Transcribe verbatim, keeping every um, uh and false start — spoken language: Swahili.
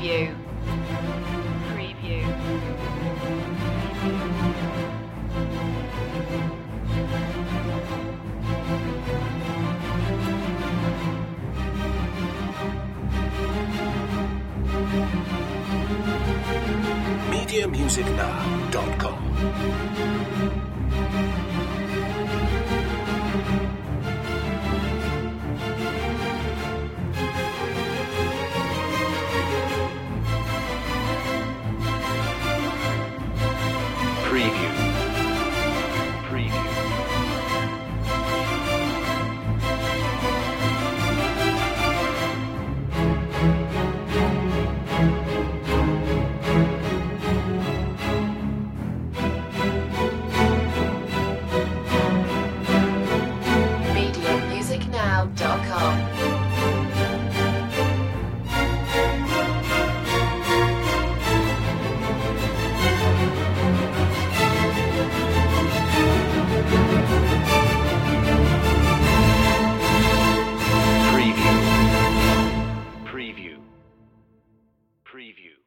Preview. Preview. media music now dot com. Preview. Preview. media music now dot com. Preview. Preview. Preview.